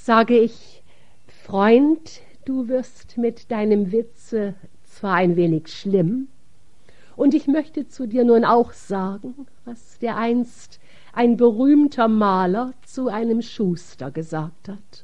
Sage ich, Freund, du wirst mit deinem Witze zwar ein wenig schlimm, und ich möchte zu dir nun auch sagen, was dereinst ein berühmter Maler zu einem Schuster gesagt hat.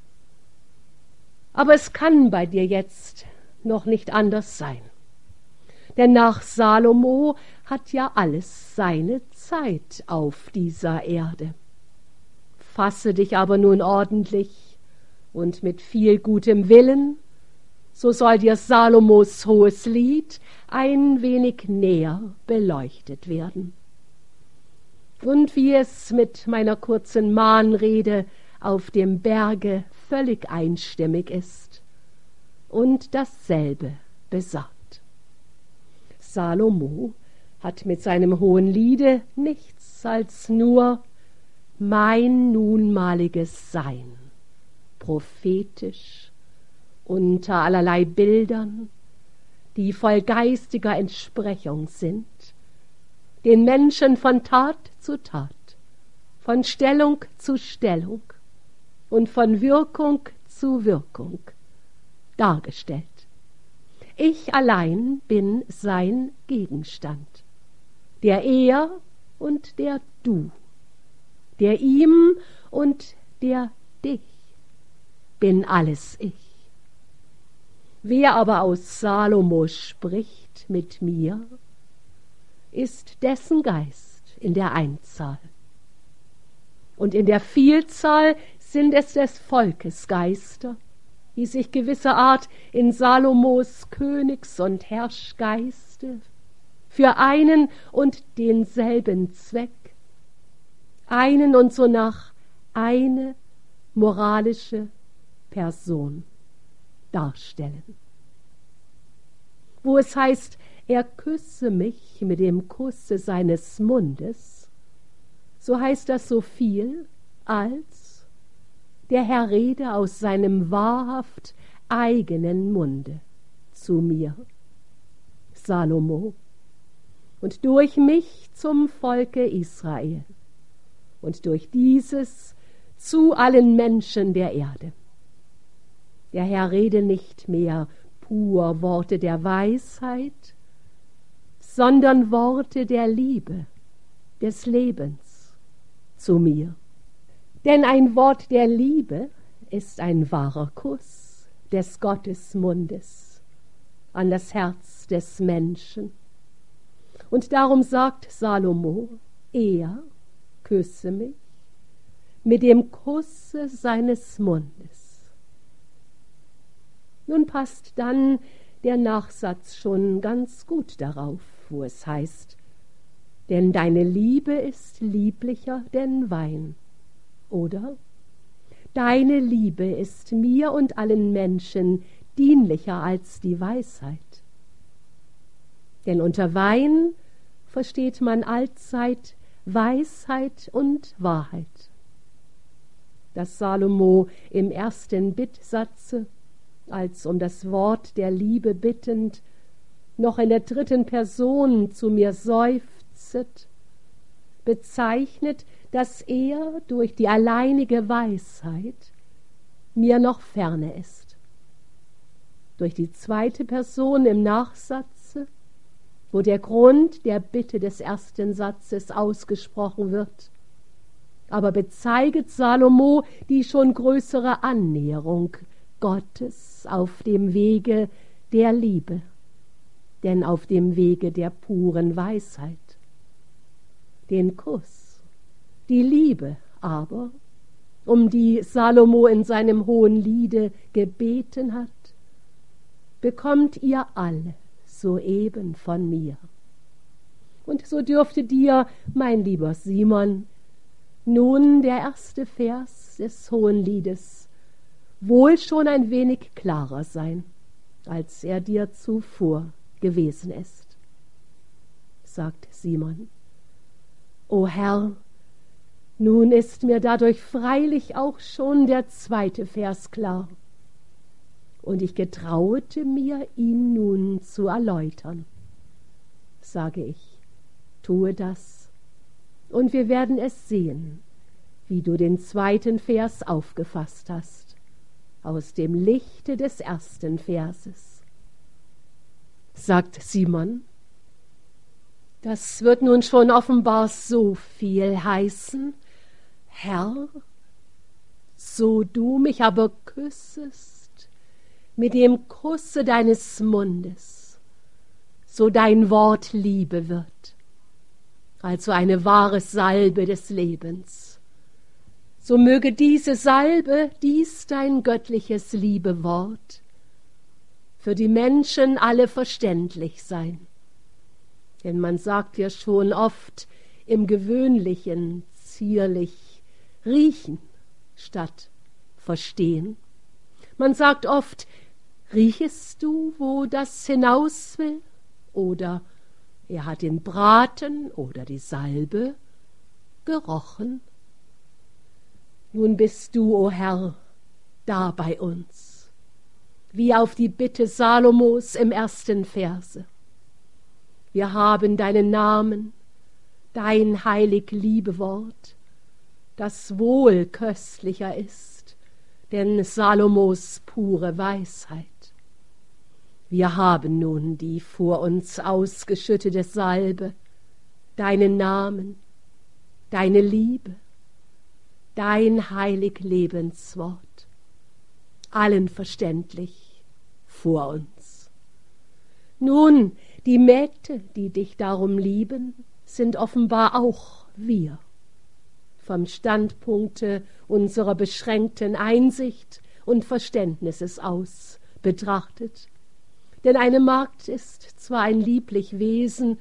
Aber es kann bei dir jetzt noch nicht anders sein. Denn nach Salomo hat ja alles seine Zeit auf dieser Erde. Fasse dich aber nun ordentlich und mit viel gutem Willen, so soll dir Salomos hohes Lied ein wenig näher beleuchtet werden. Und wie es mit meiner kurzen Mahnrede auf dem Berge völlig einstimmig ist und dasselbe besagt. Salomo hat mit seinem hohen Liede nichts als nur mein nunmaliges Sein, prophetisch, unter allerlei Bildern, die voll geistiger Entsprechung sind, den Menschen von Tat zu Tat, von Stellung zu Stellung und von Wirkung zu Wirkung dargestellt. Ich allein bin sein Gegenstand, der er und der du, der ihm und der dich, bin alles ich. Wer aber aus Salomo spricht mit mir, ist dessen Geist in der Einzahl. Und in der Vielzahl sind es des Volkes Geister, die sich gewisser Art in Salomos Königs- und Herrschgeiste für einen und denselben Zweck, einen und sonach eine moralische Person darstellen. Wo es heißt, er küsse mich mit dem Kusse seines Mundes, so heißt das so viel, als der Herr rede aus seinem wahrhaft eigenen Munde zu mir, Salomo, und durch mich zum Volke Israel und durch dieses zu allen Menschen der Erde. Der Herr rede nicht mehr pur Worte der Weisheit, sondern Worte der Liebe, des Lebens zu mir. Denn ein Wort der Liebe ist ein wahrer Kuss des Gottesmundes an das Herz des Menschen. Und darum sagt Salomo, er küsse mich mit dem Kusse seines Mundes. Nun passt dann der Nachsatz schon ganz gut darauf, wo es heißt, denn deine Liebe ist lieblicher denn Wein, oder? Deine Liebe ist mir und allen Menschen dienlicher als die Weisheit. Denn unter Wein versteht man allzeit Weisheit und Wahrheit. Dass Salomo im ersten Bittsatze, als um das Wort der Liebe bittend, noch in der dritten Person zu mir seufzet, bezeichnet, dass er durch die alleinige Weisheit mir noch ferne ist. Durch die zweite Person im Nachsatze, wo der Grund der Bitte des ersten Satzes ausgesprochen wird, aber bezeiget Salomo die schon größere Annäherung Gottes auf dem Wege der Liebe, denn auf dem Wege der puren Weisheit. Den Kuss, die Liebe aber, um die Salomo in seinem hohen Liede gebeten hat, bekommt ihr alle soeben von mir. Und so dürfte dir, mein lieber Simon, nun der erste Vers des hohen Liedes wohl schon ein wenig klarer sein, als er dir zuvor gewesen ist. Sagt Simon, O Herr, nun ist mir dadurch freilich auch schon der zweite Vers klar, und ich getrauete mir, ihn nun zu erläutern. Sage ich, tue das, und wir werden es sehen, wie du den 2. Vers aufgefasst hast, aus dem Lichte des 1. Verses. Sagt Simon, das wird nun schon offenbar so viel heißen, Herr, so du mich aber küssest mit dem Kusse deines Mundes, so dein Wort Liebe wird, also eine wahre Salbe des Lebens. So möge diese Salbe, dies dein göttliches Liebewort, für die Menschen alle verständlich sein. Denn man sagt ja schon oft im Gewöhnlichen zierlich riechen statt verstehen. Man sagt oft, riechest du, wo das hinaus will? Oder er hat den Braten oder die Salbe gerochen. Nun bist du, o Herr, da bei uns, wie auf die Bitte Salomos im 1. Verse. Wir haben deinen Namen, dein heilig Liebewort, das wohl köstlicher ist, denn Salomos pure Weisheit. Wir haben nun die vor uns ausgeschüttete Salbe, deinen Namen, deine Liebe, dein heilig Lebenswort, allen verständlich vor uns. Nun, die Mägde, die dich darum lieben, sind offenbar auch wir. Vom Standpunkte unserer beschränkten Einsicht und Verständnisses aus betrachtet. Denn eine Magd ist zwar ein lieblich Wesen,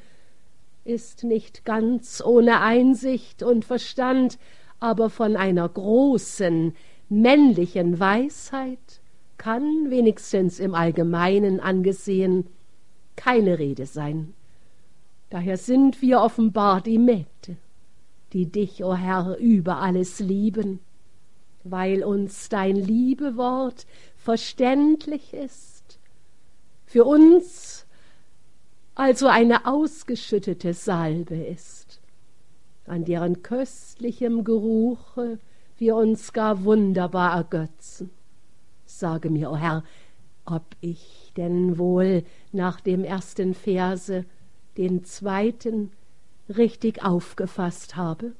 ist nicht ganz ohne Einsicht und Verstand, aber von einer großen männlichen Weisheit kann, wenigstens im Allgemeinen angesehen, keine Rede sein. Daher sind wir offenbar die Mägde, die dich, o Herr, über alles lieben, weil uns dein Liebewort verständlich ist, für uns also eine ausgeschüttete Salbe ist, an deren köstlichem Geruche wir uns gar wunderbar ergötzen. Sage mir, o Herr, ob ich denn wohl nach dem 1. Verse den 2. richtig aufgefasst habe?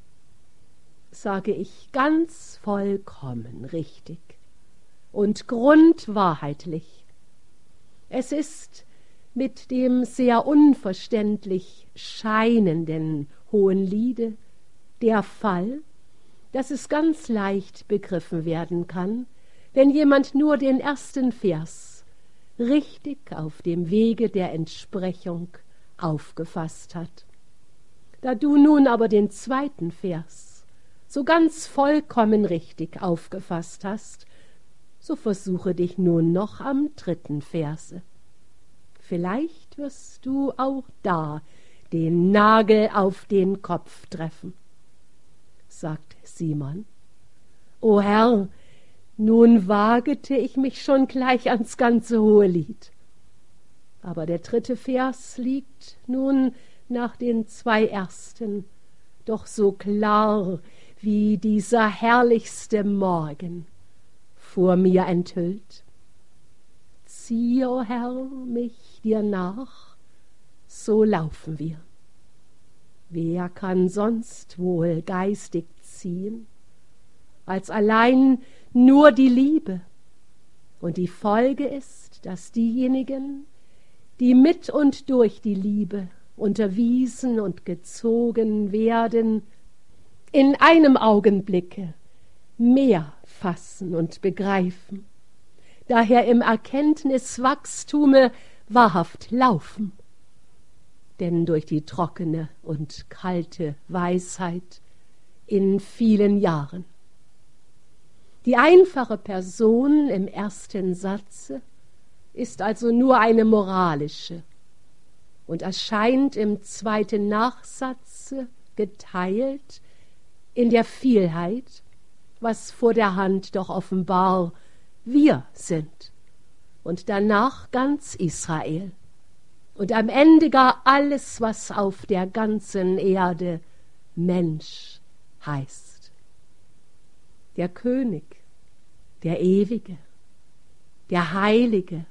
Sage ich ganz vollkommen richtig und grundwahrheitlich. Es ist mit dem sehr unverständlich scheinenden Hohenliede der Fall, dass es ganz leicht begriffen werden kann, wenn jemand nur den 1. Vers richtig auf dem Wege der Entsprechung aufgefasst hat. Da du nun aber den 2. Vers so ganz vollkommen richtig aufgefasst hast, so versuche dich nun noch am 3. Verse. Vielleicht wirst du auch da den Nagel auf den Kopf treffen. Sagt Simon, o Herr, nun wagete ich mich schon gleich ans ganze Hohelied. Aber der 3. Vers liegt nun nach den 2 ersten doch so klar wie dieser herrlichste Morgen vor mir enthüllt. Ziehe, o Herr, mich dir nach, so laufen wir. Wer kann sonst wohl geistig ziehen, als allein nur die Liebe? Und die Folge ist, dass diejenigen, die mit und durch die Liebe unterwiesen und gezogen werden, in einem Augenblicke mehr fassen und begreifen, daher im Erkenntniswachstume wahrhaft laufen. Denn durch die trockene und kalte Weisheit in vielen Jahren. Die einfache Person im 1. Satze ist also nur eine moralische und erscheint im 2. Nachsatze geteilt in der Vielheit, was vor der Hand doch offenbar wir sind, und danach ganz Israel und am Ende gar alles, was auf der ganzen Erde Mensch heißt. der König, der Ewige, der Heilige,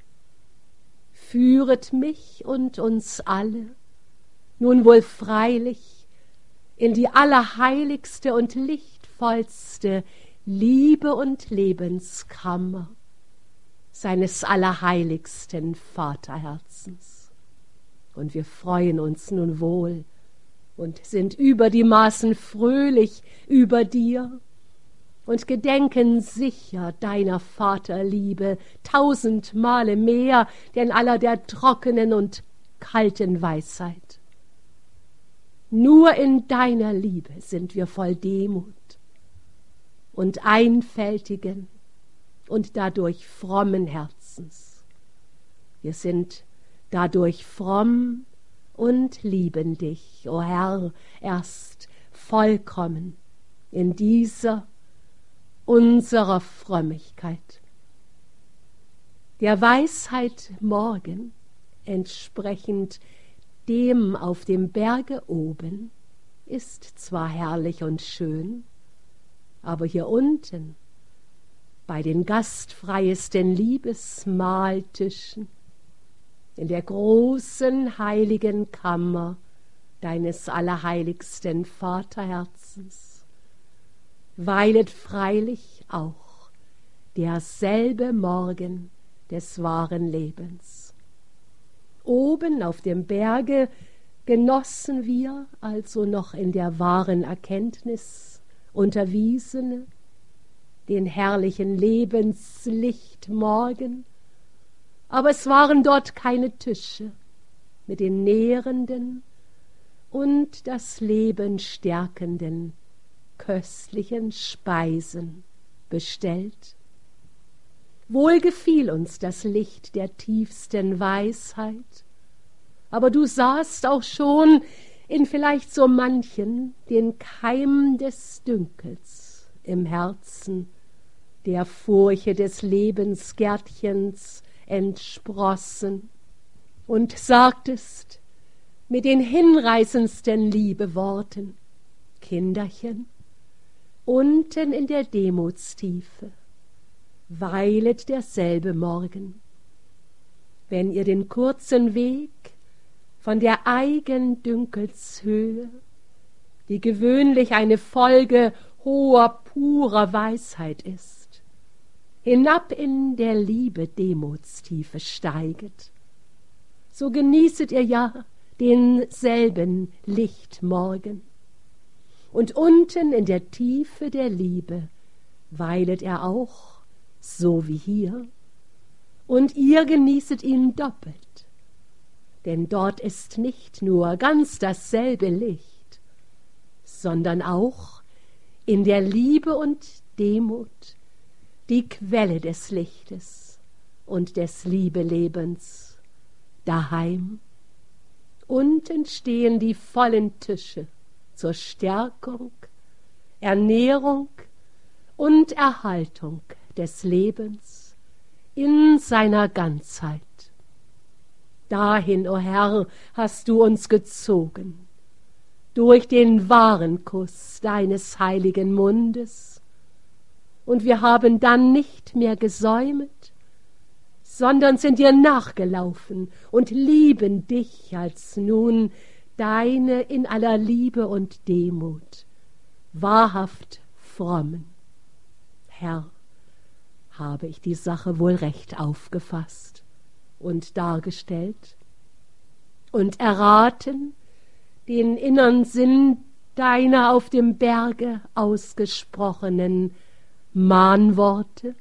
führet mich und uns alle nun wohl freilich in die allerheiligste und lichtvollste Liebe und Lebenskammer seines allerheiligsten Vaterherzens. Und wir freuen uns nun wohl und sind über die Maßen fröhlich über dir und gedenken sicher deiner Vaterliebe 1000 Male mehr denn aller der trockenen und kalten Weisheit. Nur in deiner Liebe sind wir voll Demut und einfältigen und dadurch frommen Herzens. Wir sind dadurch fromm und lieben dich, o Herr, erst vollkommen in dieser unserer Frömmigkeit. Der Weisheit morgen entsprechend dem auf dem Berge oben ist zwar herrlich und schön, aber hier unten bei den gastfreiesten Liebesmahltischen in der großen heiligen Kammer deines allerheiligsten Vaterherzens weilet freilich auch derselbe Morgen des wahren Lebens. Oben auf dem Berge genossen wir also noch in der wahren Erkenntnis Unterwiesene den herrlichen Lebenslichtmorgen, aber es waren dort keine Tische mit den nährenden und das Leben stärkenden köstlichen Speisen bestellt. Wohl gefiel uns das Licht der tiefsten Weisheit, aber du sahst auch schon in vielleicht so manchen den Keim des Dünkels im Herzen, der Furche des Lebensgärtchens entsprossen, und sagtest mit den hinreißendsten Liebeworten: Kinderchen, unten in der Demutstiefe weilet derselbe Morgen. Wenn ihr den kurzen Weg von der Eigendünkelshöhe, die gewöhnlich eine Folge hoher, purer Weisheit ist, hinab in der Liebe Demutstiefe steiget, so genießet ihr ja denselben Lichtmorgen. Und unten in der Tiefe der Liebe weilet er auch, so wie hier, und ihr genießet ihn doppelt, denn dort ist nicht nur ganz dasselbe Licht, sondern auch in der Liebe und Demut die Quelle des Lichtes und des Liebelebens daheim. Unten stehen die vollen Tische zur Stärkung, Ernährung und Erhaltung des Lebens in seiner Ganzheit. Dahin, o Herr, hast du uns gezogen, durch den wahren Kuss deines heiligen Mundes, und wir haben dann nicht mehr gesäumet, sondern sind dir nachgelaufen und lieben dich als nun deine in aller Liebe und Demut wahrhaft frommen. Herr, habe ich die Sache wohl recht aufgefasst und dargestellt und erraten den innern Sinn deiner auf dem Berge ausgesprochenen Mahnworte?